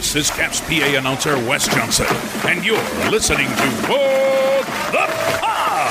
This is Caps PA announcer Wes Johnson, and you're listening to For the Pod.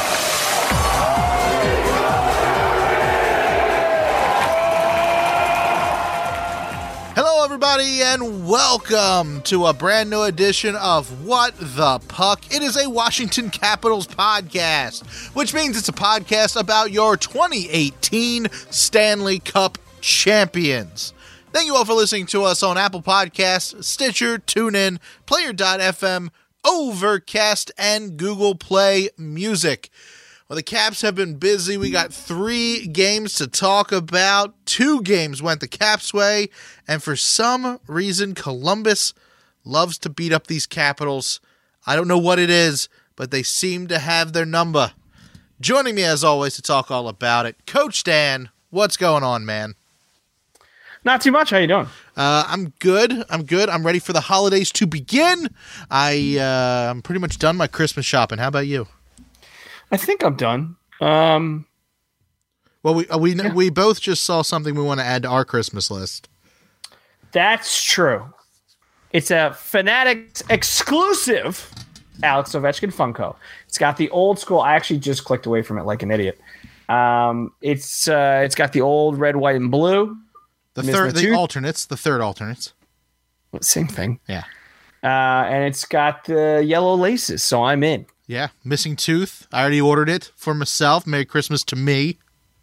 Hello, everybody, and welcome to a brand new edition of What the Puck. It is a Washington Capitals podcast, which means it's a podcast about your 2018 Stanley Cup champions. Thank you all for listening to us on Apple Podcasts, Stitcher, TuneIn, Player.fm, Overcast, and Google Play Music. Well, the Caps have been busy. We got 3 games to talk about. 2 games went the Caps' way, and for some reason, Columbus loves to beat up these Capitals. I don't know what it is, but they seem to have their number. Joining me, as always, to talk all about it, Coach Dan. What's going on, man? Not too much. How you doing? I'm good. I'm ready for the holidays to begin. I'm pretty much done my Christmas shopping. How about you? I think I'm done. Well, we both just saw something we want to add to our Christmas list. That's true. It's a Fanatics exclusive Alex Ovechkin Funko. It's got the old school. I actually just clicked away from it like an idiot. It's got the old red, white, and blue. The third alternates. Same thing. Yeah. And it's got the yellow laces, so I'm in. Yeah, missing tooth. I already ordered it for myself. Merry Christmas to me.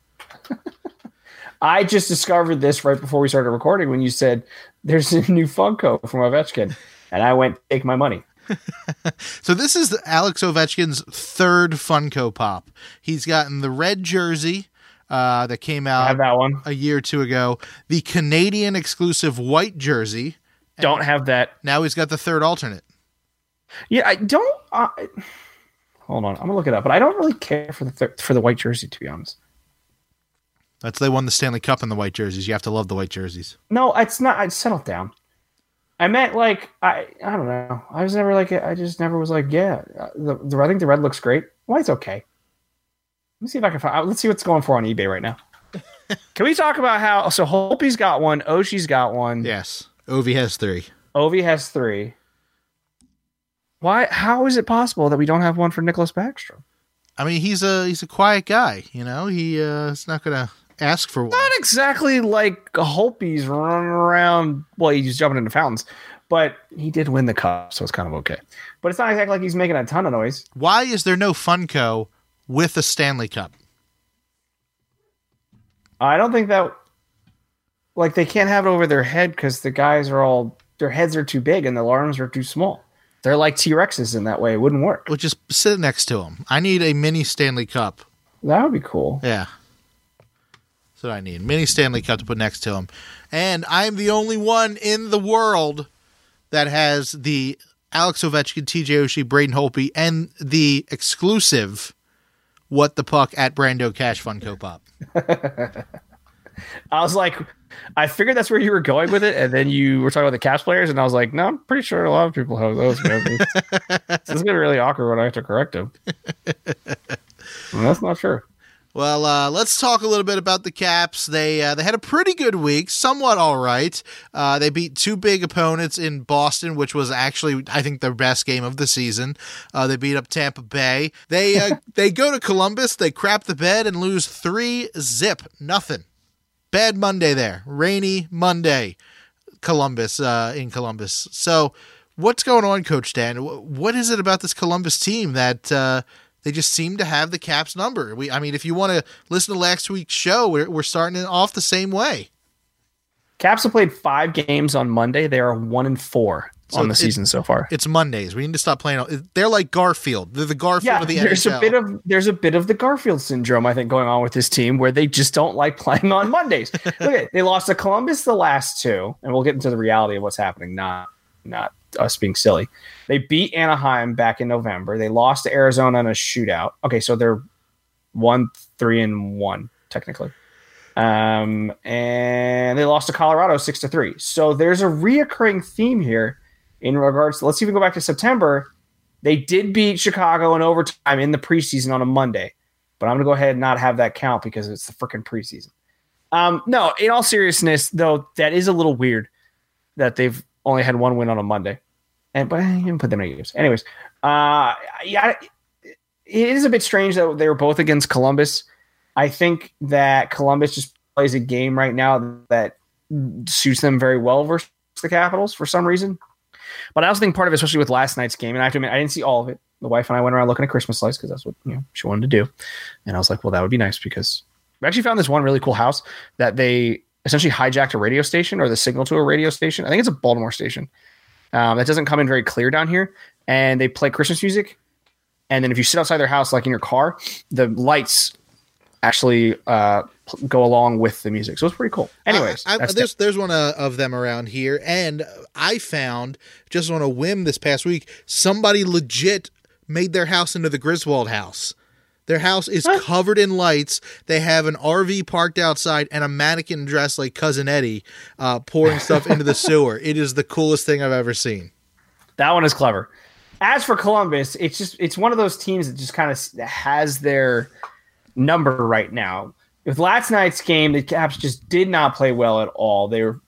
I just discovered this right before we started recording when you said there's a new Funko from Ovechkin, and I went, take my money. So this is Alex Ovechkin's third Funko Pop. He's gotten the red jersey that came out I have that one. a year or two ago, the Canadian exclusive white jersey. Don't have that. Now he's got the third alternate. Yeah, I don't... hold on, I'm gonna look it up, but I don't really care for the white jersey, to be honest. They won the Stanley Cup in the white jerseys. You have to love the white jerseys. No, it's not. I'd settle down. I meant like I don't know. I was never like I just never was like I think the red looks great. White's okay. Let me see if I can find. Let's see what's going for on eBay right now. Can we talk about how? So Holtby's got one. Oshie's got one. Yes, Ovi has 3. Ovi has 3. Why? How is it possible that we don't have one for Nicholas Backstrom? I mean, he's a quiet guy. You know, he's not gonna ask for one. Not exactly like Holtby's running around. Well, he's jumping into fountains, but he did win the cup, so it's kind of okay. But it's not exactly like he's making a ton of noise. Why is there no Funko with a Stanley Cup? I don't think that. Like, they can't have it over their head because the guys their heads are too big and their arms are too small. They're like T-Rexes in that way. It wouldn't work. Well, just sit next to him. I need a mini Stanley Cup. That would be cool. Yeah. That's what I need. Mini Stanley Cup to put next to him. And I'm the only one in the world that has the Alex Ovechkin, TJ Oshie, Braden Holtby, and the exclusive What the Puck at Brando Cash Funko Pop. I was like, I figured that's where you were going with it, and then you were talking about the Caps players, and I was like, no, I'm pretty sure a lot of people have those. Man. This is getting really awkward when I have to correct him. And that's not true. Well, let's talk a little bit about the Caps. They had a pretty good week, somewhat all right. They beat 2 big opponents in Boston, which was actually, I think, their best game of the season. They beat up Tampa Bay. They go to Columbus, they crap the bed, and lose 3-0. Bad Monday there. Rainy Monday, Columbus, in Columbus. So what's going on, Coach Dan? What is it about this Columbus team that they just seem to have the Caps number? I mean, if you want to listen to last week's show, we're starting it off the same way. Caps have played 5 games on Monday. They are 1-4 on the season so far. It's Mondays. We need to stop playing. They're like Garfield. They're the Garfield of the NHL. There's a bit of the Garfield syndrome, I think, going on with this team where they just don't like playing on Mondays. Look, they lost to Columbus the last 2, and we'll get into the reality of what's happening, not us being silly. They beat Anaheim back in November. They lost to Arizona in a shootout. Okay, so they're 1-3-1 technically. And they lost to Colorado 6-3. So there's a reoccurring theme here in regards to, let's even go back to September. They did beat Chicago in overtime in the preseason on a Monday, but I'm going to go ahead and not have that count because it's the freaking preseason. No, in all seriousness, though, that is a little weird that they've only had one win on a Monday, but I didn't put them in games. Anyways, yeah, it is a bit strange that they were both against Columbus. I think that Columbus just plays a game right now that suits them very well versus the Capitals for some reason. But I also think part of it, especially with last night's game, and I have to admit, I didn't see all of it. The wife and I went around looking at Christmas lights because that's what she wanted to do. And I was like, well, that would be nice because we actually found this one really cool house that they essentially hijacked a radio station or the signal to a radio station. I think it's a Baltimore station that doesn't come in very clear down here. And they play Christmas music. And then if you sit outside their house, like in your car, the lights actually go along with the music. So it's pretty cool. Anyways, there's one of them around here. And I found just on a whim this past week, somebody legit made their house into the Griswold house. Their house is covered in lights. They have an RV parked outside and a mannequin dressed like Cousin Eddie pouring stuff into the sewer. It is the coolest thing I've ever seen. That one is clever. As for Columbus, it's one of those teams that just kind of has their number right now. With last night's game, the Caps just did not play well at all. They were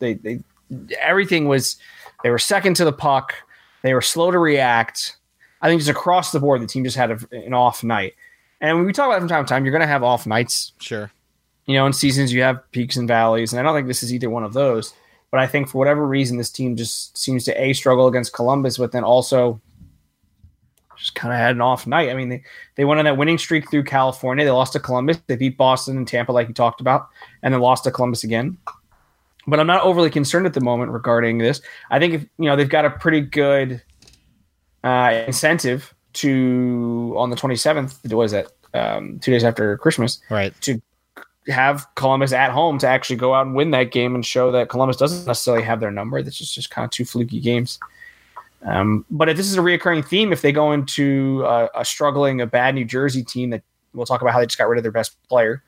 second to the puck. They were slow to react. I think just across the board, the team just had an off night. And when we talk about it from time to time, you're going to have off nights. Sure. In seasons you have peaks and valleys, and I don't think this is either one of those. But I think for whatever reason, this team just seems to struggle against Columbus, but then also just kind of had an off night. I mean, they went on that winning streak through California. They lost to Columbus. They beat Boston and Tampa, like you talked about, and then lost to Columbus again. But I'm not overly concerned at the moment regarding this. I think if they've got a pretty good incentive to on the 27th. What is that? 2 days after Christmas, right? To have Columbus at home to actually go out and win that game and show that Columbus doesn't necessarily have their number. This is just kind of two fluky games. But if this is a reoccurring theme, if they go into a bad New Jersey team that we'll talk about how they just got rid of their best player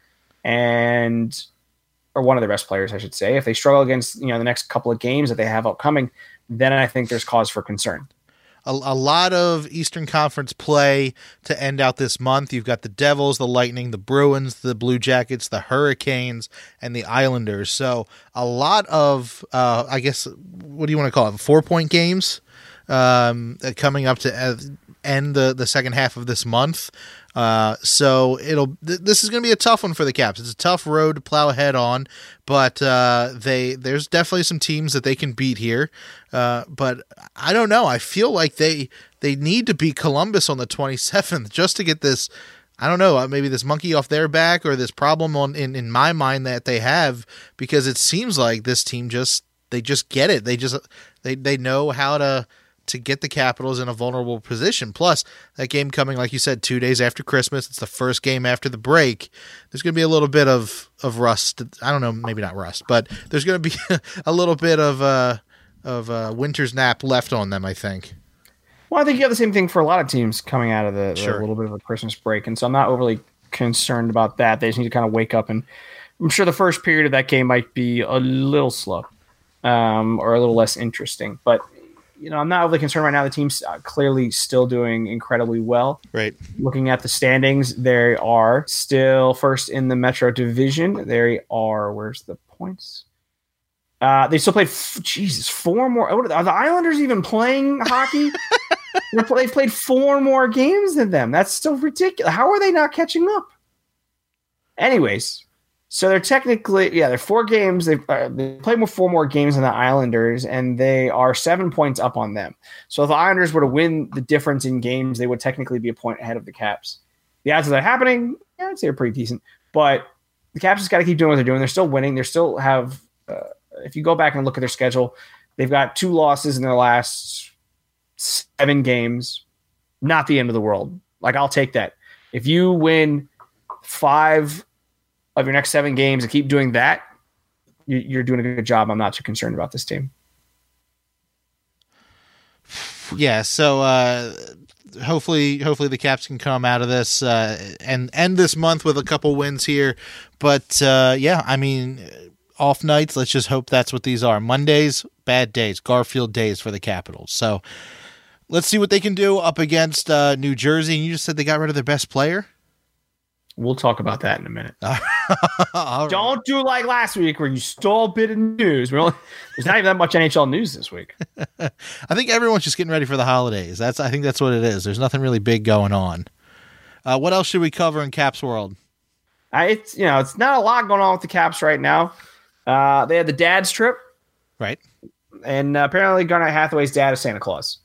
or one of their best players, I should say, if they struggle against, the next couple of games that they have upcoming, then I think there's cause for concern. A lot of Eastern Conference play to end out this month. You've got the Devils, the Lightning, the Bruins, the Blue Jackets, the Hurricanes, and the Islanders. So a lot of, I guess, what do you want to call it? 4-point games coming up to end the second half of this month. So this is going to be a tough one for the Caps. It's a tough road to plow ahead on, but there's definitely some teams that they can beat here. But I don't know. I feel like they need to beat Columbus on the 27th just to get this. I don't know, maybe this monkey off their back or this problem in my mind that they have, because it seems like this team they just get it. They know how to get the Capitals in a vulnerable position. Plus, that game coming, like you said, 2 days after Christmas. It's the first game after the break. There's going to be a little bit of rust. I don't know, maybe not rust, but there's going to be a little bit of winter's nap left on them, I think. Well, I think you have the same thing for a lot of teams coming out of the little bit of a Christmas break, and so I'm not overly concerned about that. They just need to kind of wake up, and I'm sure the first period of that game might be a little slow or a little less interesting, but I'm not overly concerned right now. The team's clearly still doing incredibly well. Right. Looking at the standings, they are still first in the Metro Division. They are, where's the points? They still played, 4 more. Are the Islanders even playing hockey? They've played 4 more games than them. That's still ridiculous. How are they not catching up? Anyways, so they're technically, they're 4 games. They played 4 more games than the Islanders, and they are 7 points up on them. So if the Islanders were to win the difference in games, they would technically be a point ahead of the Caps. The odds of that happening, I'd say are pretty decent. But the Caps just got to keep doing what they're doing. They're still winning. They still have, if you go back and look at their schedule, they've got 2 losses in their last 7 games. Not the end of the world. Like, I'll take that. If you win 5 of your next 7 games and keep doing that, you're doing a good job. I'm not too concerned about this team. Yeah, so hopefully the Caps can come out of this and end this month with a couple wins here. But I mean, off nights, let's just hope that's what these are. Mondays, bad days, Garfield days for the Capitals. So let's see what they can do up against New Jersey. And you just said they got rid of their best player? We'll talk about that in a minute. All right. Don't do like last week where you stole a bit of news. There's not even that much NHL news this week. I think everyone's just getting ready for the holidays. I think that's what it is. There's nothing really big going on. What else should we cover in Caps World? It's not a lot going on with the Caps right now. They had the dad's trip, right? And apparently Garnet Hathaway's dad is Santa Claus.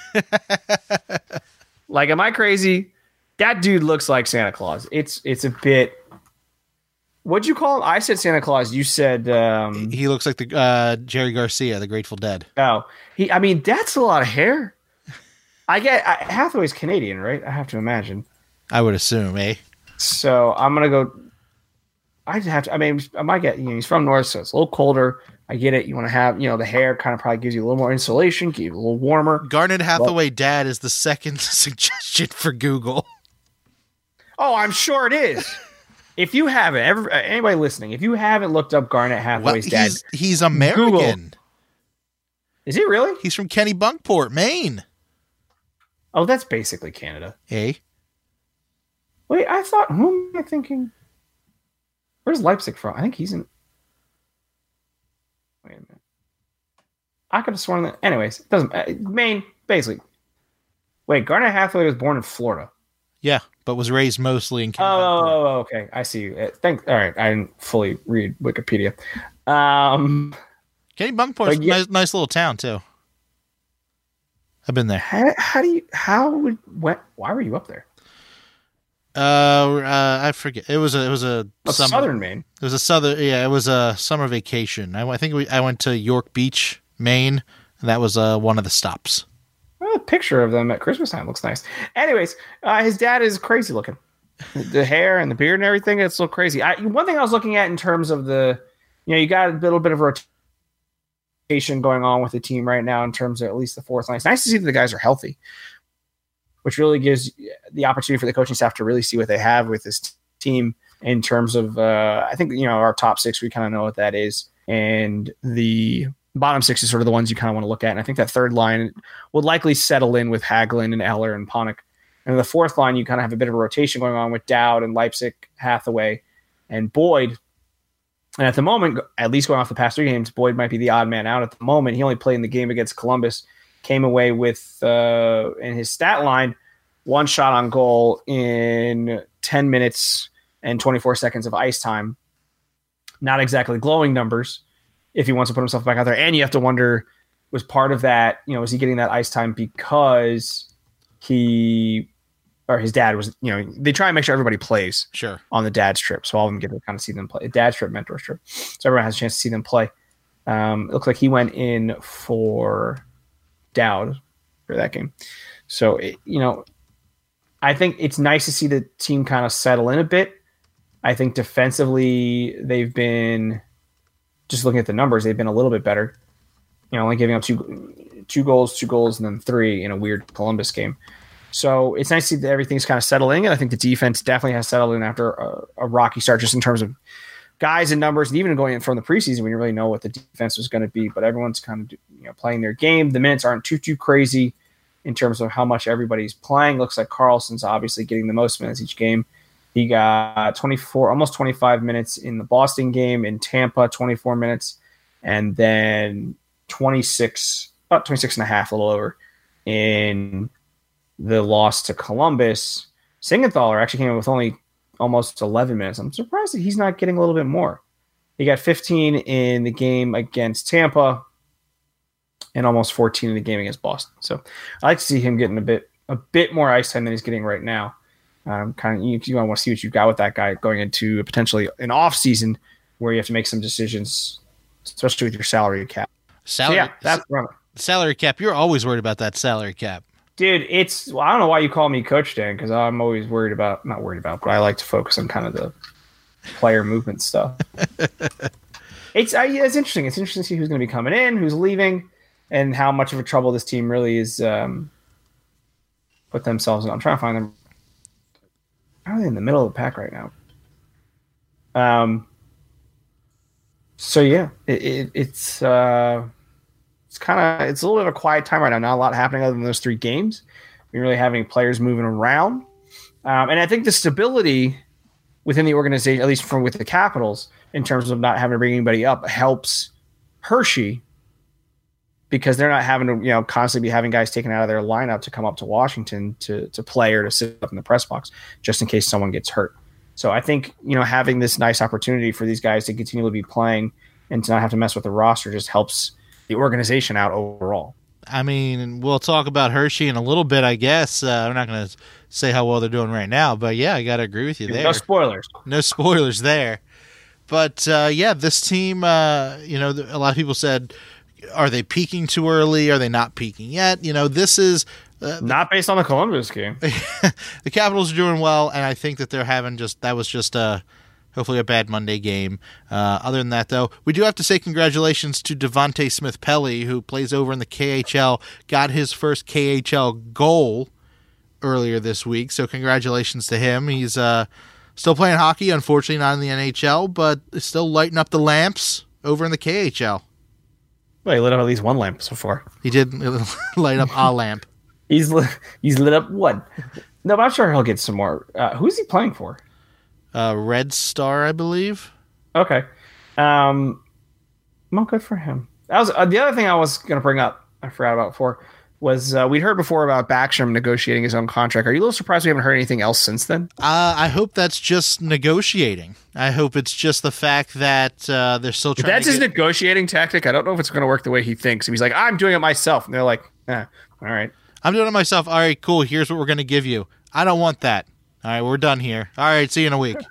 Like, am I crazy? That dude looks like Santa Claus. It's a bit. What'd you call him? I said Santa Claus. You said he looks like the Jerry Garcia, the Grateful Dead. Oh, that's a lot of hair. Hathaway's Canadian, right? I have to imagine. I would assume, eh? So I'm gonna go. I might get. He's from North, so it's a little colder. I get it. You want to have, the hair kind of probably gives you a little more insulation, keep you a little warmer. Garnet Hathaway dad is the second suggestion for Google. Oh, I'm sure it is. If you haven't, anybody listening, if you haven't looked up Garnet Hathaway's dad, he's American. Google. Is he really? He's from Kennebunkport, Maine. Oh, that's basically Canada. Eh? Wait, I thought. Who am I thinking? Where's Leipzig from? I think he's in. Wait a minute. I could have sworn that. Anyways, it doesn't. Maine, basically. Wait, Garnet Hathaway was born in Florida. Yeah, but was raised mostly in Kennebunkport. Oh, okay. I see you. All right, I didn't fully read Wikipedia. Kennebunkport's a nice little town too. I've been there. Why were you up there? I forget. It was a southern Maine. It was it was a summer vacation. I went to York Beach, Maine, and that was one of the stops. Well, a picture of them at Christmas time looks nice. Anyways, his dad is crazy looking. The hair and the beard and everything, it's so crazy. One thing I was looking at in terms of you got a little bit of rotation going on with the team right now in terms of at least the fourth line. It's nice to see that the guys are healthy, which really gives the opportunity for the coaching staff to really see what they have with this team in terms of, I think, our top six, we kind of know what that is. And the bottom six is sort of the ones you kind of want to look at. And I think that third line would likely settle in with Hagelin and Eller and Panik. And the fourth line, you kind of have a bit of a rotation going on with Dowd and Leipzig, Hathaway, and Boyd. And at the moment, at least going off the past 3 games, Boyd might be the odd man out at the moment. He only played in the game against Columbus, came away with, in his stat line, 1 shot on goal in 10 minutes and 24 seconds of ice time. Not exactly glowing numbers if he wants to put himself back out there. And you have to wonder, was part of that, is he getting that ice time because his dad was, they try and make sure everybody plays on the dad's trip. So all of them get to kind of see them play. A dad's trip, mentor's trip. So everyone has a chance to see them play. It looks like he went in for Dowd for that game. So, I think it's nice to see the team kind of settle in a bit. I think defensively, they've been, just looking at the numbers, they've been a little bit better. Only giving up two goals, and then 3 in a weird Columbus game. So it's nice to see that everything's kind of settling. And I think the defense definitely has settled in after a rocky start, just in terms of guys and numbers, and even going in from the preseason, we didn't really know what the defense was going to be. But everyone's kind of playing their game. The minutes aren't too crazy in terms of how much everybody's playing. Looks like Carlson's obviously getting the most minutes each game. He got 24, almost 25 minutes in the Boston game. In Tampa, 24 minutes. And then about 26 and a half, a little over, in the loss to Columbus. Siegenthaler actually came in with only almost 11 minutes. I'm surprised that he's not getting a little bit more. He got 15 in the game against Tampa and almost 14 in the game against Boston. So I like to see him getting a bit more ice time than he's getting right now. You want to see what you got with that guy going into potentially an off season where you have to make some decisions, especially with your salary cap. Salary cap. You're always worried about that salary cap. Dude, I don't know why you call me Coach Dan, because I'm always not worried about, but I like to focus on kind of the player movement stuff. It's interesting. It's interesting to see who's going to be coming in, who's leaving, and how much of a trouble this team really is put themselves in. I'm trying to find them. How are they in the middle of the pack right now? So yeah, it's a little bit of a quiet time right now. Not a lot happening other than those 3 games. We really have any players moving around. And I think the stability within the organization, at least with the Capitals, in terms of not having to bring anybody up, helps Hershey because they're not having to, constantly be having guys taken out of their lineup to come up to Washington to play or to sit up in the press box just in case someone gets hurt. So I think, having this nice opportunity for these guys to continue to be playing and to not have to mess with the roster just helps the organization out overall. I mean, we'll talk about Hershey in a little bit, I guess. I'm not going to say how well they're doing right now, but yeah, I got to agree with you there. No spoilers. No spoilers there. But this team, a lot of people said, are they peaking too early? Are they not peaking yet? This is not based on the Columbus game. The Capitals are doing well, and I think that they're having hopefully a bad Monday game. Other than that, though, we do have to say congratulations to Devontae Smith-Pelly, who plays over in the KHL, got his first KHL goal earlier this week. So congratulations to him. He's still playing hockey, unfortunately not in the NHL, but still lighting up the lamps over in the KHL. Well, he lit up at least one lamp so far. He did light up a lamp. He's lit up one. No, but I'm sure he'll get some more. Who's he playing for? Red Star, I believe. Okay. Well, good for him. That was the other thing I was going to bring up. I forgot about before. Was we'd heard before about Backstrom negotiating his own contract. Are you a little surprised we haven't heard anything else since then? I hope that's just negotiating. I hope it's just the fact that they're still trying. That's his negotiating tactic. I don't know if it's going to work the way he thinks. If he's like, I'm doing it myself, and they're like, all right, I'm doing it myself. All right, cool. Here's what we're going to give you. I don't want that. All right, we're done here. All right, see you in a week.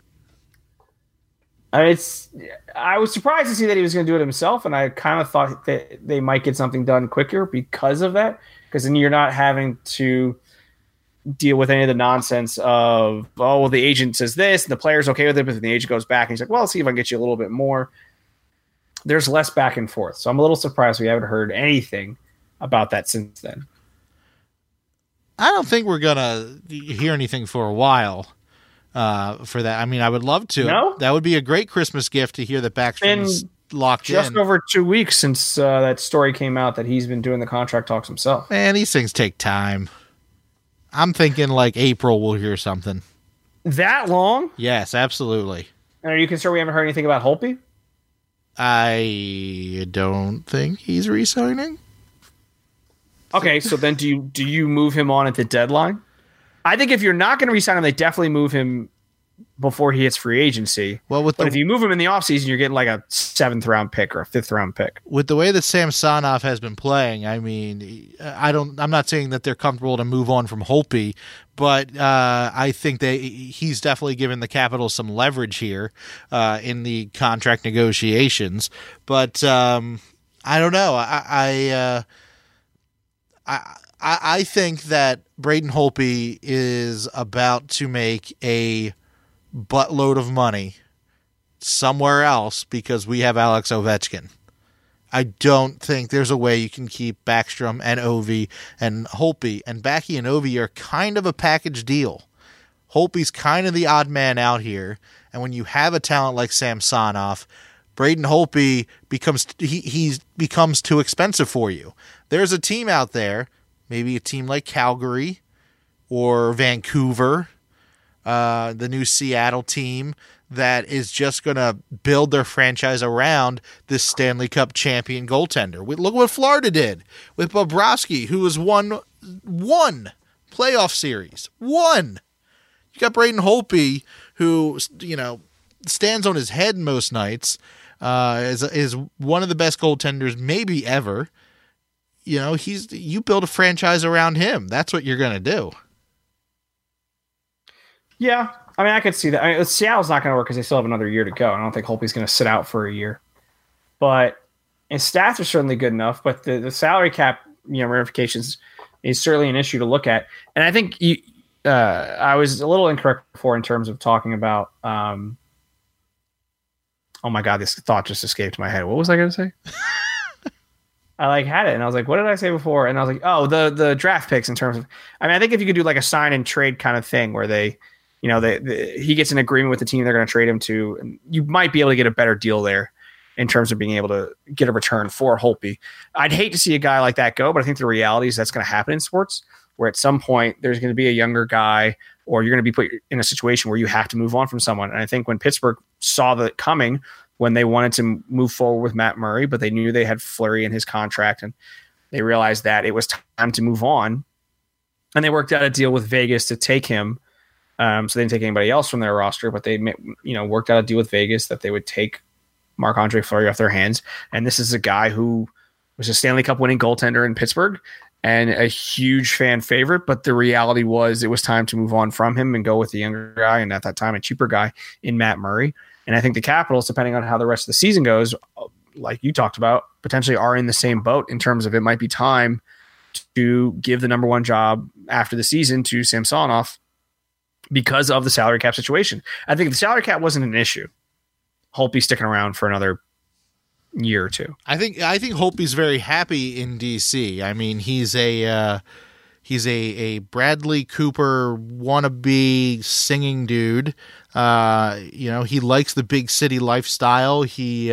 I was surprised to see that he was going to do it himself, and I kind of thought that they might get something done quicker because of that. Because then you're not having to deal with any of the nonsense of, the agent says this, and the player's okay with it, but then the agent goes back, and he's like, well, let's see if I can get you a little bit more. There's less back and forth. So I'm a little surprised we haven't heard anything about that since then. I don't think we're going to hear anything for a while for that. I mean, I would love to. No? That would be a great Christmas gift to hear that Backstrom's locked in. Just over 2 weeks since that story came out that he's been doing the contract talks himself. Man, these things take time. I'm thinking like April we'll hear something. That long? Yes, absolutely. And are you concerned we haven't heard anything about Holtby? I don't think he's re-signing. Okay, so then do you move him on at the deadline? I think if you're not going to re-sign him, they definitely move him before he hits free agency. Well, but if you move him in the offseason, you're getting like a 7th round pick or a 5th round pick. With the way that Samsonov has been playing, I mean, I'm not saying that they're comfortable to move on from Holtby, but I think he's definitely given the Capitals some leverage here in the contract negotiations. But I don't know. I think that Braden Holtby is about to make a buttload of money somewhere else because we have Alex Ovechkin. I don't think there's a way you can keep Backstrom and Ovi and Holtby. And Backy and Ovi are kind of a package deal. Holtby's kind of the odd man out here. And when you have a talent like Samsonov, Braden Holtby becomes too expensive for you. There's a team out there, maybe a team like Calgary or Vancouver, the new Seattle team, that is just going to build their franchise around this Stanley Cup champion goaltender. Look what Florida did with Bobrovsky, who has won one playoff series. One. You got Braden Holtby, who, stands on his head most nights, is one of the best goaltenders maybe ever. You build a franchise around him. That's what you're going to do. Yeah. I mean, I could see that. Seattle's not going to work because they still have another year to go. I don't think Holtby's going to sit out for a year. But his stats are certainly good enough. But the salary cap, ramifications is certainly an issue to look at. And I think I was a little incorrect before in terms of talking about. Oh my God, this thought just escaped my head. What was I going to say? I had it, and I was like, "What did I say before?" And I was like, "Oh, the draft picks." In terms of, I think if you could do like a sign and trade kind of thing where they. He gets an agreement with the team they're going to trade him to, and you might be able to get a better deal there in terms of being able to get a return for Holtby. I'd hate to see a guy like that go, but I think the reality is that's going to happen in sports, where at some point there's going to be a younger guy or you're going to be put in a situation where you have to move on from someone. And I think when Pittsburgh saw that coming, when they wanted to move forward with Matt Murray, but they knew they had Fleury in his contract, and they realized that it was time to move on, and they worked out a deal with Vegas to take him. So they didn't take anybody else from their roster, but they, worked out a deal with Vegas that they would take Marc-Andre Fleury off their hands. And this is a guy who was a Stanley Cup winning goaltender in Pittsburgh and a huge fan favorite. But the reality was it was time to move on from him and go with the younger guy, and at that time, a cheaper guy in Matt Murray. And I think the Capitals, depending on how the rest of the season goes, like you talked about, potentially are in the same boat in terms of it might be time to give the number one job after the season to Samsonov because of the salary cap situation. I think if the salary cap wasn't an issue, Holtby's sticking around for another year or two. I think Holtby's very happy in DC. I mean, he's a Bradley Cooper wannabe singing dude. He likes the big city lifestyle. He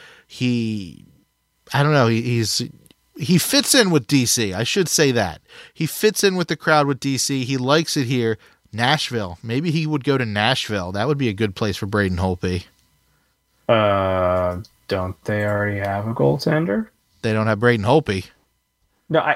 fits in with DC. I should say that. He fits in with the crowd with DC. He likes it here. Nashville. Maybe he would go to Nashville. That would be a good place for Braden Holtby. Don't they already have a goaltender? They don't have Braden Holtby. No,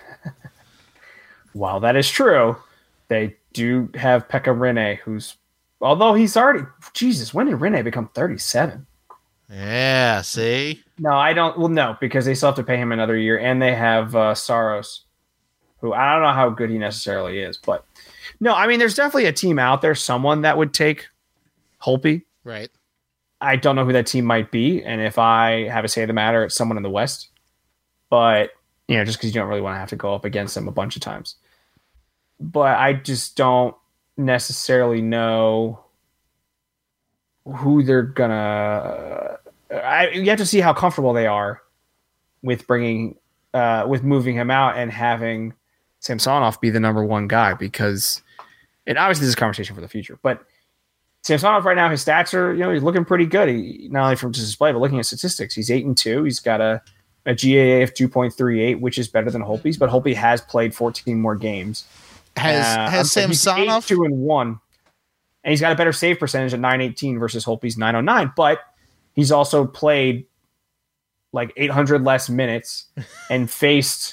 while that is true, they do have Pekka Rinne, although he's already, Jesus, when did Rinne become 37? Yeah, see? No, I don't. Well, no, because they still have to pay him another year, and they have Saros, who I don't know how good he necessarily is, but no, I mean, there's definitely a team out there, someone that would take Holtby. Right. I don't know who that team might be, and if I have a say in the matter, it's someone in the West. But, just because you don't really want to have to go up against them a bunch of times. But I just don't necessarily know who they're going to... You have to see how comfortable they are with with moving him out and having Samsonov be the number one guy, because... And obviously this is a conversation for the future, but Samsonov right now, his stats are, he's looking pretty good. He, not only from just display, but looking at statistics, he's 8-2. He's got a GAA of 2.38, which is better than Holtby's, but Holtby has played 14 more games. Has Samsonov 2-1, and he's got a better save percentage at 918 versus Holtby's 909, but he's also played like 800 less minutes and faced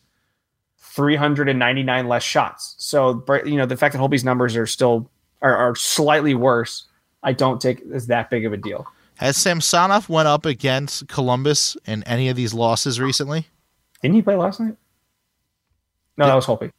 399 less shots. So, the fact that Holtby's numbers are still are slightly worse, I don't take as that big of a deal. Has Samsonov went up against Columbus in any of these losses recently? Didn't he play last night? No, that was Holtby.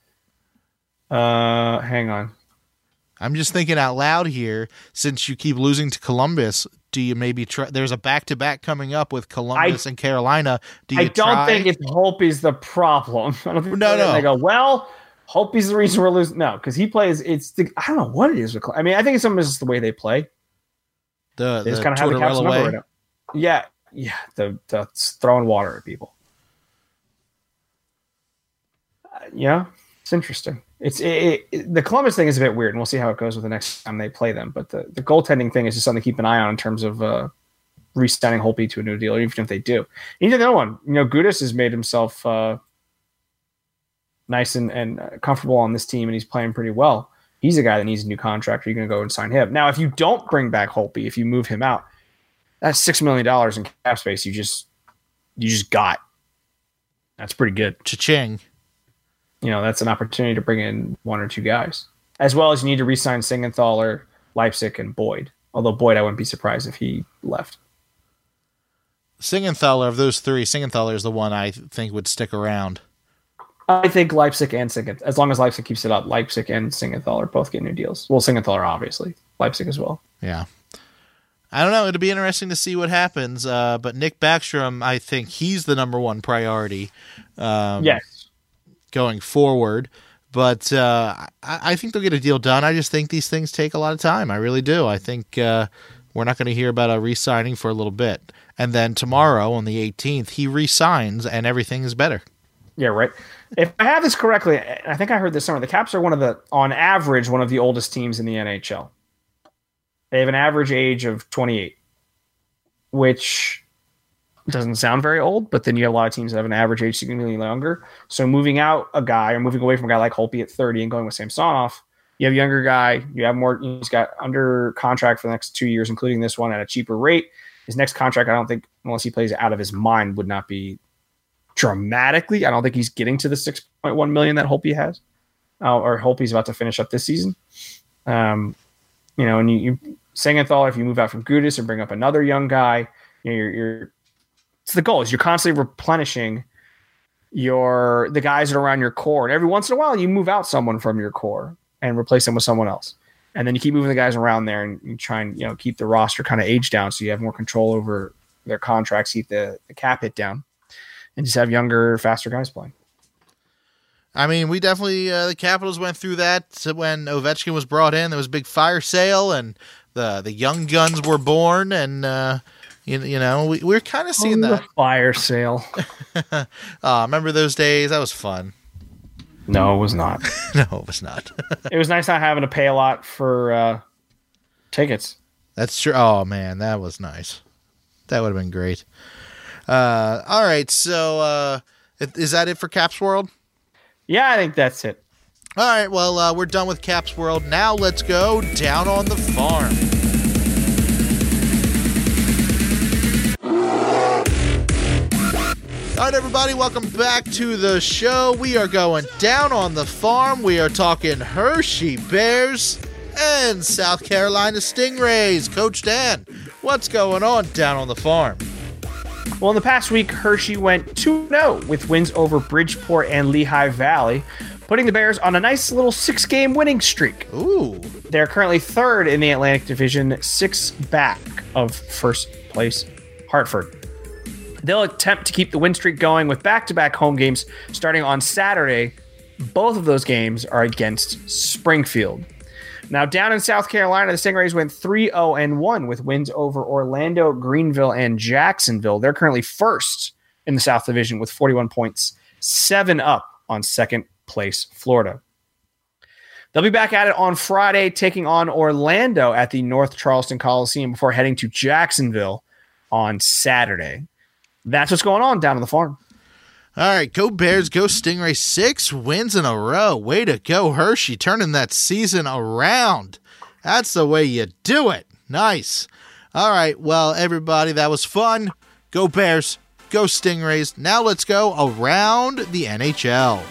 Hang on. I'm just thinking out loud here. Since you keep losing to Columbus, do you maybe try? There's a back-to-back coming up with Columbus and Carolina. I don't think it's Holtby's the problem. I don't think they go, well, Holtby's the reason we're losing. No, because he plays. I don't know what it is. I mean, I think it's just the way they play. They just kind of have the Caps number right now. Yeah, the throwing water at people. It's interesting. The Columbus thing is a bit weird, and we'll see how it goes with the next time they play them. But the goaltending thing is just something to keep an eye on in terms of re-signing Holtby to a new deal, even if they do. He's another one. Gudas has made himself nice and comfortable on this team, and he's playing pretty well. He's a guy that needs a new contract. You're going to go and sign him. Now, if you don't bring back Holtby, if you move him out, that's $6 million in cap space you just got. That's pretty good. Cha-ching. That's an opportunity to bring in one or two guys. As well as you need to re-sign Siegenthaler, Leipzig, and Boyd. Although Boyd, I wouldn't be surprised if he left. Siegenthaler, of those three, Siegenthaler is the one I think would stick around. I think Leipzig and Siegenthaler, as long as Leipzig keeps it up, Leipzig and Siegenthaler both get new deals. Well, Siegenthaler, obviously. Leipzig as well. Yeah. I don't know. It'll be interesting to see what happens. But Nick Backstrom, I think he's the number one priority. Yes. Going forward. But I think they'll get a deal done. I just think these things take a lot of time. I really do. I think we're not going to hear about a re-signing for a little bit. And then tomorrow, on the 18th, he re-signs and everything is better. Yeah, right. If I have this correctly, I think I heard this somewhere, the Caps are on average, one of the oldest teams in the NHL. They have an average age of 28, which doesn't sound very old, but then you have a lot of teams that have an average age significantly younger. So moving out a guy or moving away from a guy like Holtby at 30 and going with Samsonov You have a younger guy. You have more. He's got under contract for the next 2 years, including this one at a cheaper rate. His next contract, I don't think, unless he plays out of his mind, would not be dramatically. I don't think he's getting to the $6.1 million that Holtby has, or Holtby's about to finish up this season. And you Sangenthal, if you move out from Gudis or bring up another young guy, you're it's the goal is you're constantly replenishing the guys that are around your core, and every once in a while you move out someone from your core and replace them with someone else. And then you keep moving the guys around there and you try and keep the roster kind of age down so you have more control over their contracts, keep the cap hit down, and just have younger, faster guys playing. I mean, we definitely the Capitals went through that when Ovechkin was brought in. There was a big fire sale, and the young guns were born, and we're kind of seeing that fire sale. Remember those days? That was fun. No, it was not. No, it was not. It was nice not having to pay a lot for tickets. That's true. Oh, man, that was nice. That would have been great. All right, so is that it for Caps World? Yeah, I think that's it. All right, well, we're done with Caps World. Now let's go down on the farm. All right, everybody, welcome back to the show. We are going down on the farm. We are talking Hershey Bears and South Carolina Stingrays. Coach Dan, what's going on down on the farm? Well, in the past week, Hershey went 2-0 with wins over Bridgeport and Lehigh Valley, putting the Bears on a nice little 6-game winning streak. Ooh. They're currently third in the Atlantic Division, 6 back of first place Hartford. They'll attempt to keep the win streak going with back-to-back home games starting on Saturday. Both of those games are against Springfield. Now, down in South Carolina, the Stingrays went 3-0-1 with wins over Orlando, Greenville, and Jacksonville. They're currently first in the South Division with 41 points, 7 up on second place Florida. They'll be back at it on Friday, taking on Orlando at the North Charleston Coliseum before heading to Jacksonville on Saturday. That's what's going on down on the farm. All right, go Bears, go Stingray. 6 wins in a row. Way to go, Hershey, turning that season around. That's the way you do it. Nice. All right, well, everybody, that was fun. Go Bears, go Stingrays. Now let's go around the NHL.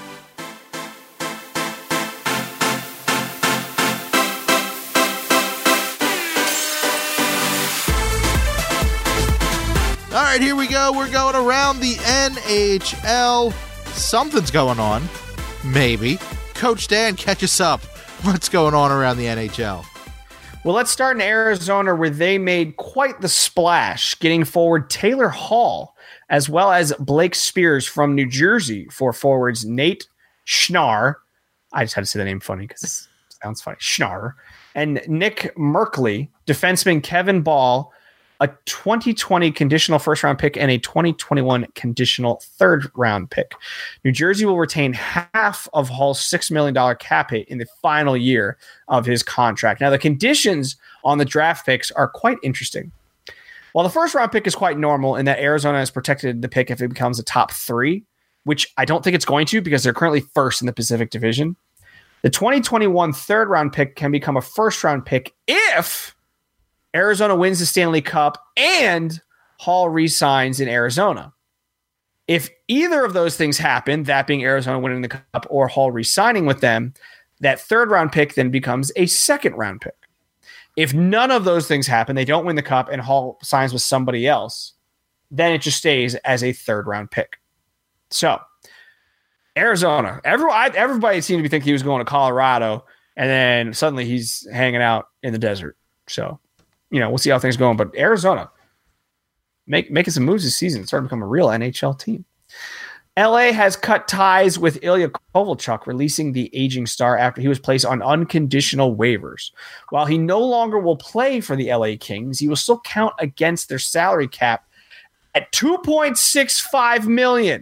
All right, here we go. We're going around the NHL. Something's going on. Maybe. Coach Dan, catch us up. What's going on around the NHL? Well, let's start in Arizona, where they made quite the splash, getting forward Taylor Hall, as well as Blake Spears from New Jersey for forwards Nate Schnarr. I just had to say the name funny because it sounds funny. Schnarr. And Nick Merkley, defenseman Kevin Ball, a 2020 conditional first-round pick and a 2021 conditional third-round pick. New Jersey will retain half of Hall's $6 million cap hit in the final year of his contract. Now, the conditions on the draft picks are quite interesting. While the first-round pick is quite normal in that Arizona has protected the pick if it becomes a top 3, which I don't think it's going to because they're currently first in the Pacific Division, the 2021 third-round pick can become a first-round pick if Arizona wins the Stanley Cup and Hall re-signs in Arizona. If either of those things happen, that being Arizona winning the Cup or Hall re-signing with them, that third-round pick then becomes a second-round pick. If none of those things happen, they don't win the Cup and Hall signs with somebody else, then it just stays as a third-round pick. So, Arizona. Everybody seemed to be thinking he was going to Colorado, and then suddenly he's hanging out in the desert. So, we'll see how things go. But Arizona making some moves this season. It's starting to become a real NHL team. LA has cut ties with Ilya Kovalchuk, releasing the aging star after he was placed on unconditional waivers. While he no longer will play for the LA Kings, he will still count against their salary cap at $2.65 million.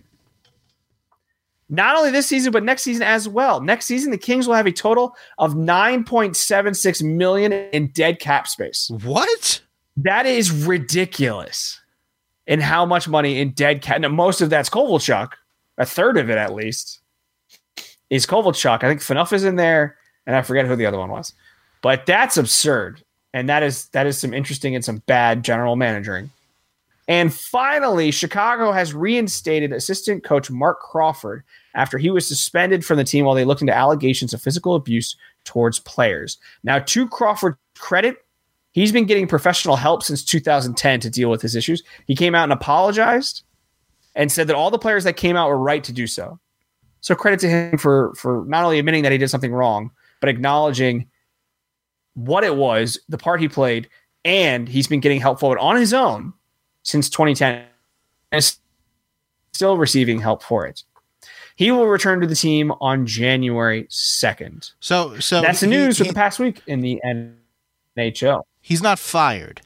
Not only this season, but next season as well. Next season, the Kings will have a total of $9.76 million in dead cap space. What? That is ridiculous. And how much money in dead cap? Now, most of that's Kovalchuk. A third of it, at least, is Kovalchuk. I think Phaneuf is in there. and I forget who the other one was. But that's absurd, and that is some interesting and some bad general managing. And finally, Chicago has reinstated assistant coach Mark Crawford after he was suspended from the team while they looked into allegations of physical abuse towards players. Now, to Crawford's credit, he's been getting professional help since 2010 to deal with his issues. He came out and apologized and said that all the players that came out were right to do so. So credit to him for not only admitting that he did something wrong, but acknowledging what it was, the part he played, and he's been getting help forward on his own since 2010 and is still receiving help for it. He will return to the team on January 2nd. So that's the news for the past week in the NHL. He's not fired.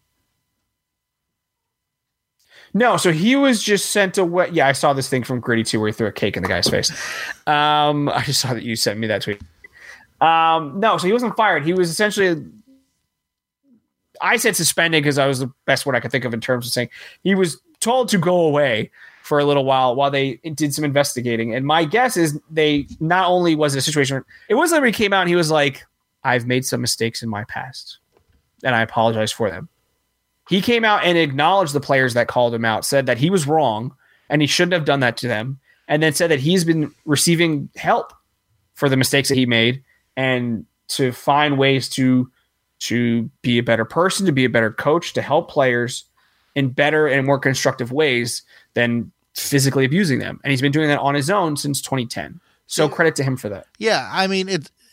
No, so he was just sent away. Yeah, I saw this thing from Gritty too, where he threw a cake in the guy's face. I just saw that you sent me that tweet. No, so he wasn't fired. He was essentially, I said suspended because I was the best word I could think of in terms of saying he was told to go away for a little while they did some investigating. And my guess is they not only was it a situation where it wasn't that he came out and he was like, I've made some mistakes in my past and I apologize for them. He came out and acknowledged the players that called him out, said that he was wrong and he shouldn't have done that to them, and then said that he's been receiving help for the mistakes that he made and to find ways to be a better person, to be a better coach, to help players in better and more constructive ways than physically abusing them. And he's been doing that on his own since 2010. So credit to him for that. Yeah, I mean,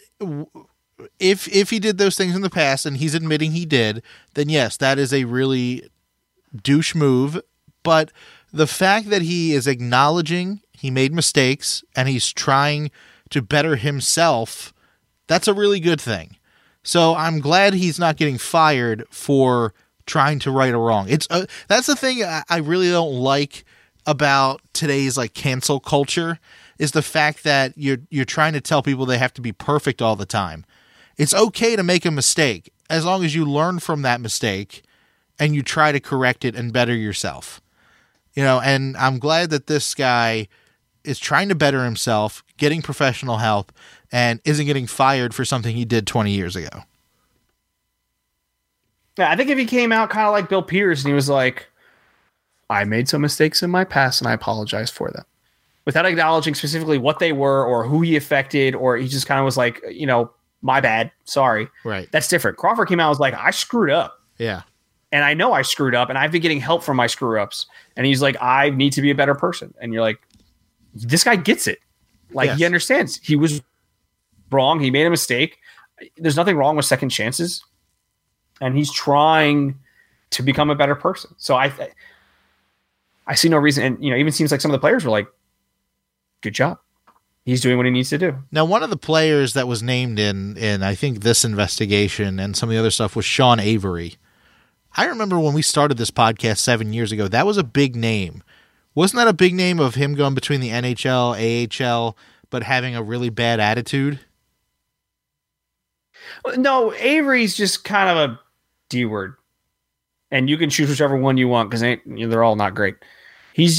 if he did those things in the past and he's admitting he did, then yes, that is a really douche move. But the fact that he is acknowledging he made mistakes and he's trying to better himself, that's a really good thing. So I'm glad he's not getting fired for trying to right a wrong. That's the thing I really don't like about today's like cancel culture, is the fact that you're trying to tell people they have to be perfect all the time. It's okay to make a mistake as long as you learn from that mistake and you try to correct it and better yourself. You know, and I'm glad that this guy is trying to better himself, getting professional help, and isn't getting fired for something he did 20 years ago. Yeah, I think if he came out kind of like Bill Peters and he was like, I made some mistakes in my past and I apologize for them, without acknowledging specifically what they were or who he affected, or he just kind of was like, you know, my bad, sorry. Right. That's different. Crawford came out and was like, I screwed up. Yeah. And I know I screwed up and I've been getting help from my screw ups. And he's like, I need to be a better person. And you're like, this guy gets it. Like, yes. He understands he was wrong. He made a mistake. There's nothing wrong with second chances. And he's trying to become a better person. So I see no reason. And, you know, even seems like some of the players were like, good job. He's doing what he needs to do. Now, one of the players that was named in I think this investigation and some of the other stuff was Sean Avery. I remember when we started this podcast 7 years ago, that was a big name. Wasn't that a big name of him going between the NHL, AHL, but having a really bad attitude? No, Avery's just kind of a D word. And you can choose whichever one you want because they're all not great. He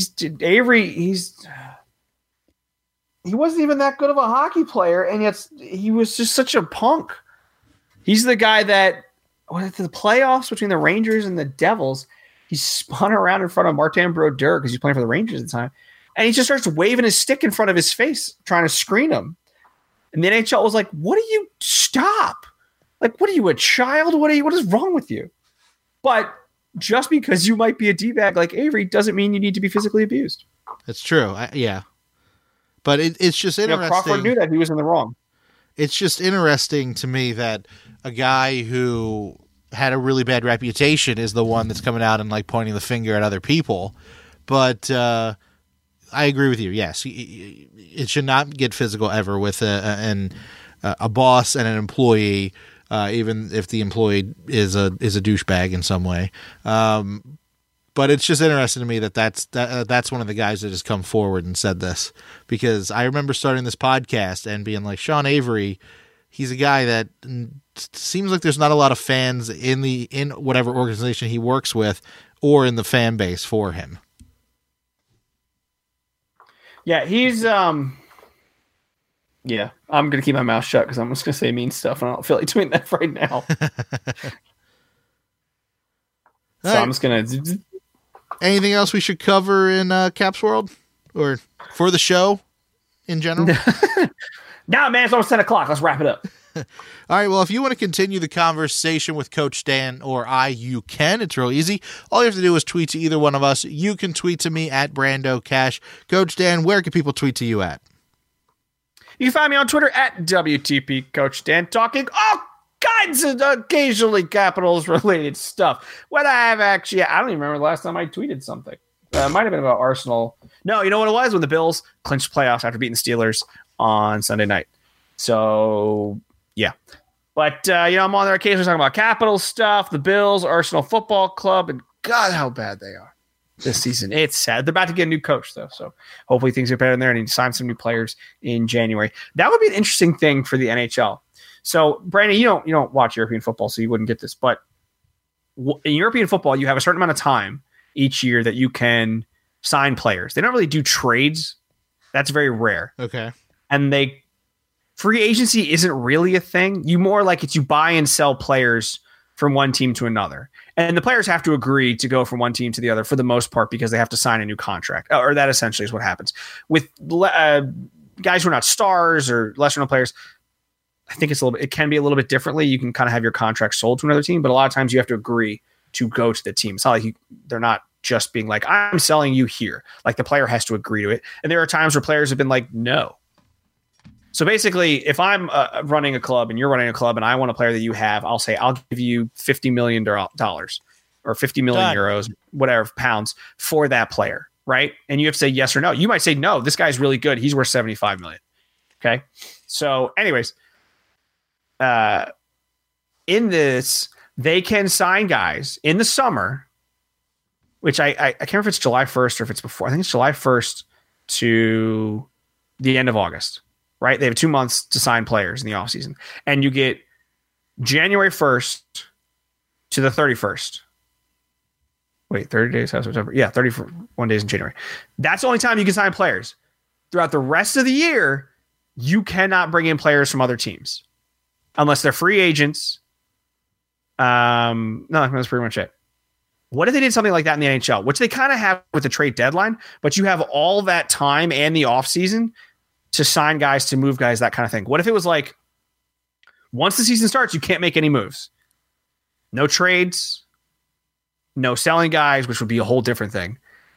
wasn't even that good of a hockey player, and yet he was just such a punk. He's the guy that, the playoffs between the Rangers and the Devils, he spun around in front of Martin Brodeur because he's playing for the Rangers at the time, and he just starts waving his stick in front of his face, trying to screen him. And the NHL was like, what do you stop? Like, what are you, a child? What is wrong with you? But just because you might be a D-bag like Avery doesn't mean you need to be physically abused. That's true. Yeah. But it's just interesting. Crawford knew that he was in the wrong. It's just interesting to me that a guy who had a really bad reputation is the one that's coming out and like pointing the finger at other people. But I agree with you. Yes, it should not get physical ever with a boss and an employee, even if the employee is a douchebag in some way. But it's just interesting to me that's one of the guys that has come forward and said this, because I remember starting this podcast and being like, Sean Avery, he's a guy that seems like there's not a lot of fans in whatever organization he works with or in the fan base for him. Yeah, he's Yeah, I'm gonna keep my mouth shut because I'm just gonna say mean stuff, and I don't feel like doing that right now. So right. I'm just gonna. Anything else we should cover in Caps World or for the show in general? Nah, man, it's almost 10 o'clock. Let's wrap it up. All right, well, if you want to continue the conversation with Coach Dan or I, you can. It's real easy. All you have to do is tweet to either one of us. You can tweet to me at Brando Cash. Coach Dan, where can people tweet to you at? You can find me on Twitter at WTP Coach Dan, talking all kinds of occasionally Capitals-related stuff. When I have actually, I don't even remember the last time I tweeted something. It might have been about Arsenal. No, you know what it was? When the Bills clinched playoffs after beating the Steelers on Sunday night. So, yeah. But, I'm on there occasionally talking about Capitals stuff, the Bills, Arsenal Football Club, and God, how bad they are this season. It's sad. They're about to get a new coach, though, so hopefully things get better in there, and he sign some new players in January. That would be an interesting thing for the NHL. So, Brandon, you don't watch European football, so you wouldn't get this, but in European football, you have a certain amount of time each year that you can sign players. They don't really do trades. That's very rare. Okay. And free agency isn't really a thing. You more like it's you buy and sell players from one team to another. And the players have to agree to go from one team to the other for the most part because they have to sign a new contract. Or that essentially is what happens. With guys who are not stars or lesser known players, I think it can be a little bit differently. You can kind of have your contract sold to another team, but a lot of times you have to agree to go to the team. It's not like they're not just being like, I'm selling you here. Like the player has to agree to it. And there are times where players have been like, no. So basically, if I'm running a club and you're running a club and I want a player that you have, I'll say, I'll give you $50 million or 50 million euros, whatever, pounds for that player, right? And you have to say yes or no. You might say, no, this guy's really good. He's worth 75 million. Okay. So anyways, in this, they can sign guys in the summer, which I can't remember if it's July 1st or if it's before. I think it's July 1st to the end of August, right? They have 2 months to sign players in the offseason. And you get January 1st to the 31st. Wait, 30 days? September? Yeah, 31 days in January. That's the only time you can sign players. Throughout the rest of the year, you cannot bring in players from other teams unless they're free agents. No, that's pretty much it. What if they did something like that in the NHL, which they kind of have with the trade deadline, but you have all that time and the offseason to sign guys, to move guys, that kind of thing? What if it was like, once the season starts, you can't make any moves? No trades, no selling guys, which would be a whole different thing.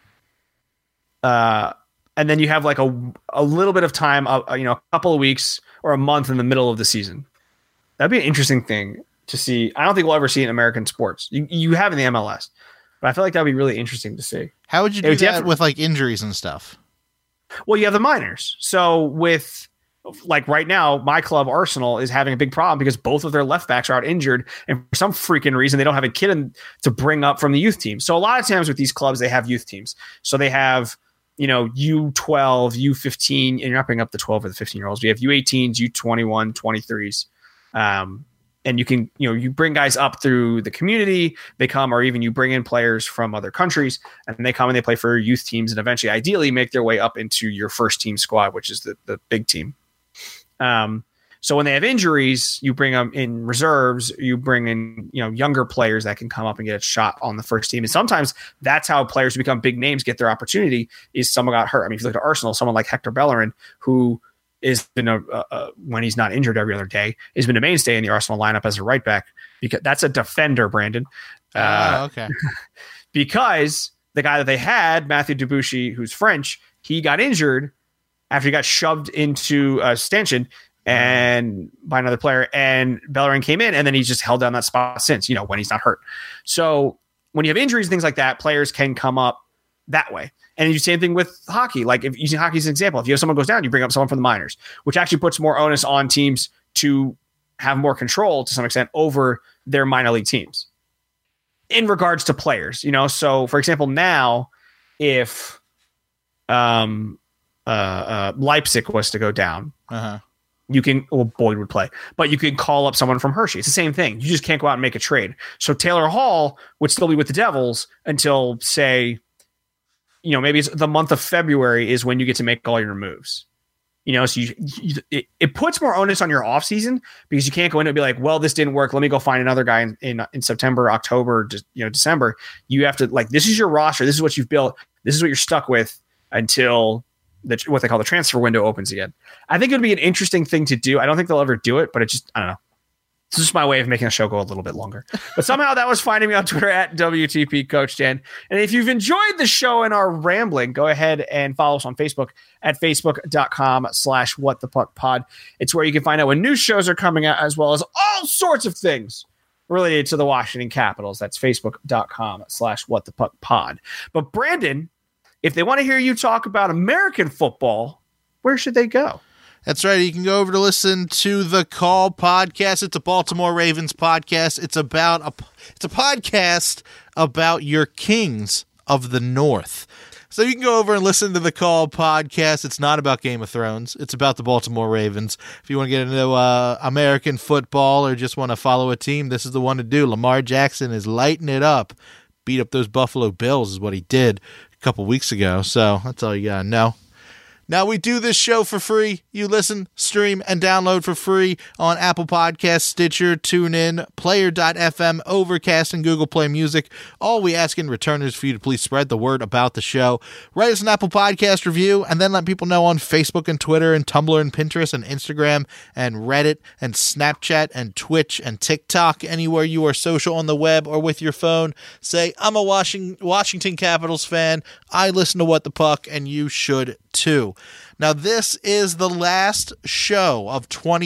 And then you have like a little bit of time, a couple of weeks or a month in the middle of the season. That'd be an interesting thing to see. I don't think we'll ever see it in American sports. You have in the MLS, but I feel like that'd be really interesting to see. How would you do that with like injuries and stuff? Well, you have the minors. So with like right now, my club Arsenal is having a big problem because both of their left backs are out injured, and for some freaking reason they don't have a kid to bring up from the youth team. So a lot of times with these clubs, they have youth teams. So they have U12, U15, and you're not bringing up the 12 or the 15-year-olds. We have U18s, U21, 23s. And you can, you bring guys up through the community, they come, or even you bring in players from other countries and they come and they play for youth teams and eventually ideally make their way up into your first team squad, which is the big team. So when they have injuries, you bring them in reserves, you bring in, younger players that can come up and get a shot on the first team. And sometimes that's how players who become big names get their opportunity, is someone got hurt. I mean, if you look at Arsenal, someone like Hector Bellerin, who is been when he's not injured every other day, has been a mainstay in the Arsenal lineup as a right back, because that's a defender, Brandon. Okay. Because the guy that they had, Mathieu Debuchy, who's French, he got injured after he got shoved into a stanchion and by another player, and Bellerin came in, and then he's just held down that spot since, when he's not hurt. So when you have injuries and things like that, players can come up that way. And you do the same thing with hockey. Like, if using hockey as an example, if you have someone goes down, you bring up someone from the minors, which actually puts more onus on teams to have more control to some extent over their minor league teams in regards to players. So for example, now if Leipzig was to go down, you can, Boyd would play, but you can call up someone from Hershey. It's the same thing. You just can't go out and make a trade. So Taylor Hall would still be with the Devils until, say, maybe it's the month of February is when you get to make all your moves. So it puts more onus on your off season because you can't go in and be like, well, this didn't work. Let me go find another guy in September, October, December. You have to this is your roster. This is what you've built. This is what you're stuck with until what they call the transfer window opens again. I think it would be an interesting thing to do. I don't think they'll ever do it, but I don't know. It's just my way of making the show go a little bit longer. But somehow that was finding me on Twitter at WTP Coach Dan. And if you've enjoyed the show and our rambling, go ahead and follow us on Facebook at facebook.com/whatthepuckpod. It's where you can find out when new shows are coming out, as well as all sorts of things related to the Washington Capitals. That's facebook.com/whatthepuckpod. But Brandon, if they want to hear you talk about American football, where should they go? That's right. You can go over to listen to the Call podcast. It's a Baltimore Ravens podcast. It's a podcast about your Kings of the North. So you can go over and listen to the Call podcast. It's not about Game of Thrones. It's about the Baltimore Ravens. If you want to get into American football or just want to follow a team, this is the one to do. Lamar Jackson is lighting it up. Beat up those Buffalo Bills is what he did a couple weeks ago. So that's all you got to know. Now, we do this show for free. You listen, stream, and download for free on Apple Podcasts, Stitcher, TuneIn, Player.fm, Overcast, and Google Play Music. All we ask in return is for you to please spread the word about the show. Write us an Apple Podcast review, and then let people know on Facebook and Twitter and Tumblr and Pinterest and Instagram and Reddit and Snapchat and Twitch and TikTok, anywhere you are social on the web or with your phone. Say, I'm a Washington Capitals fan. I listen to What the Puck, and you should too. Now, this is the last show of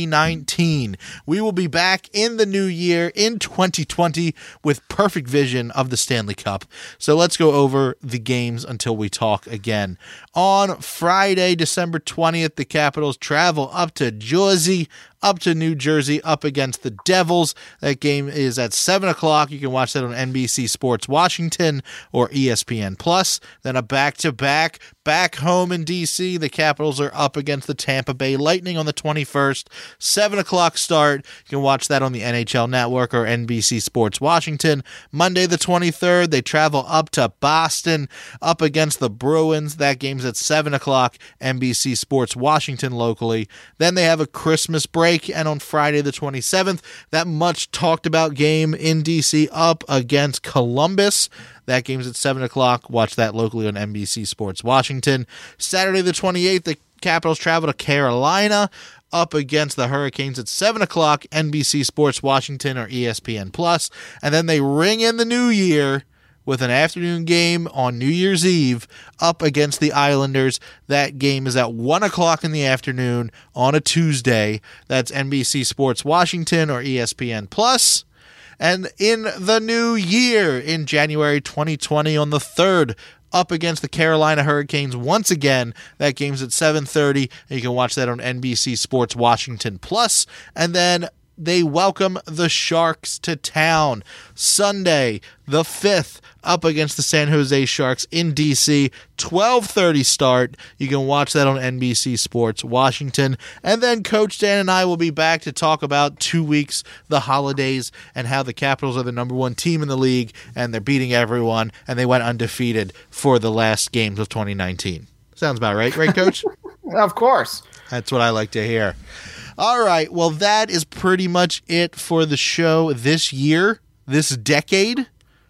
2019. We will be back in the new year in 2020 with perfect vision of the Stanley Cup. So let's go over the games until we talk again. On Friday, December 20th, the Capitals travel up to Jersey, up to New Jersey, up against the Devils. That game is at 7 o'clock. You can watch that on NBC Sports Washington or ESPN+. Then a back-to-back back home in D.C. The Capitals are up against the Tampa Bay Lightning on the 21st. 7 o'clock start. You can watch that on the NHL Network or NBC Sports Washington. Monday the 23rd, they travel up to Boston, up against the Bruins. That game's at 7 o'clock, NBC Sports Washington locally. Then they have a Christmas break, and on Friday the 27th, that much talked about game in DC up against Columbus. That game's at 7 o'clock. Watch that locally on NBC Sports Washington. Saturday the 28th, the Capitals travel to Carolina up against the Hurricanes at 7 o'clock, NBC Sports Washington or ESPN+. And then they ring in the new year with an afternoon game on New Year's Eve up against the Islanders. That game is at 1 o'clock in the afternoon on a Tuesday. That's NBC Sports Washington or ESPN+. And in the new year, in January 2020 on the 3rd, up against the Carolina Hurricanes once again. That game's at 7:30, and you can watch that on NBC Sports Washington+. And then they welcome the Sharks to town. Sunday, the 5th, up against the San Jose Sharks in D.C. 12:30 start. You can watch that on NBC Sports Washington. And then Coach Dan and I will be back to talk about 2 weeks, the holidays, and how the Capitals are the number one team in the league, and they're beating everyone, and they went undefeated for the last games of 2019. Sounds about right, Coach? Of course. That's what I like to hear. All right, well, that is pretty much it for the show this year, this decade.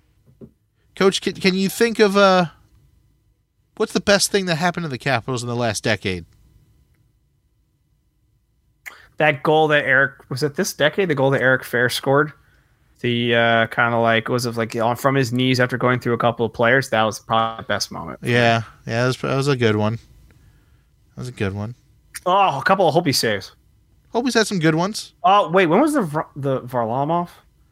Coach, can you think of what's the best thing that happened to the Capitals in the last decade? That goal that was it this decade? The goal that Eric Fair scored, the kind of like from his knees after going through a couple of players. That was probably the best moment. Yeah, that was a good one. That was a good one. Oh, a couple of Hopi saves. Hopi's had some good ones. Oh, wait, when was the Varlamov?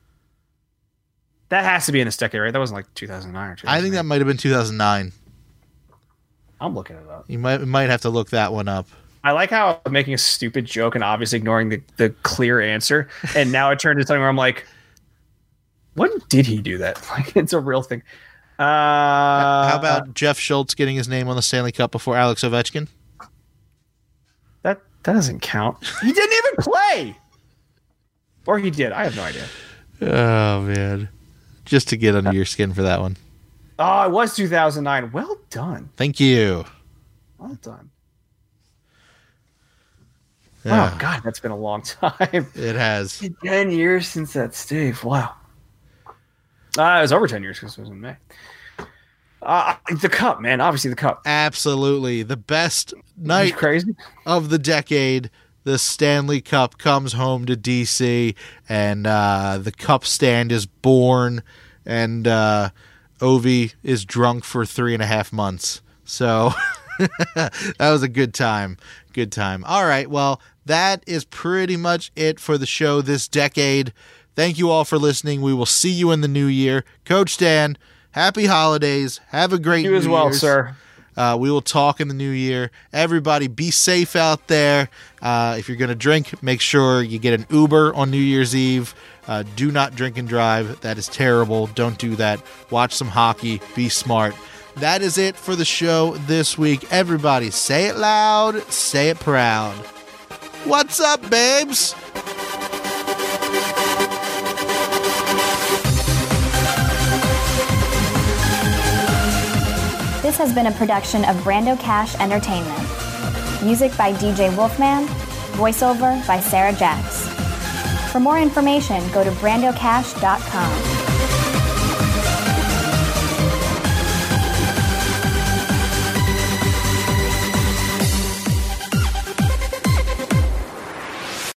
That has to be in this decade, right? That wasn't like 2009 or 2009. I think that might have been 2009. I'm looking it up. You might have to look that one up. I like how I'm making a stupid joke and obviously ignoring the clear answer. And now it turned to something where I'm like, when did he do that? Like, it's a real thing. How about Jeff Schultz getting his name on the Stanley Cup before Alex Ovechkin? That doesn't count. He didn't even play. Or he did. I have no idea. Oh, man. Just to get under your skin for that one. Oh, it was 2009. Well done. Thank you. Well done. Oh, God, that's been a long time. It has. 10 years since that, Steve. Wow. It was over 10 years because it was in May. The Cup, man. Obviously, the Cup. Absolutely. The best night crazy of the decade. The Stanley Cup comes home to DC, and the Cup stand is born, and Ovi is drunk for 3.5 months. So that was a good time. Good time. All right. Well, that is pretty much it for the show this decade. Thank you all for listening. We will see you in the new year. Coach Dan, happy holidays. Have a great New Year's. You as well, sir. We will talk in the new year. Everybody, be safe out there. If you're going to drink, make sure you get an Uber on New Year's Eve. Do not drink and drive. That is terrible. Don't do that. Watch some hockey. Be smart. That is it for the show this week. Everybody, say it loud. Say it proud. What's up, babes? This has been a production of Brando Cash Entertainment. Music by DJ Wolfman. Voiceover by Sarah Jacks. For more information, go to brandocash.com.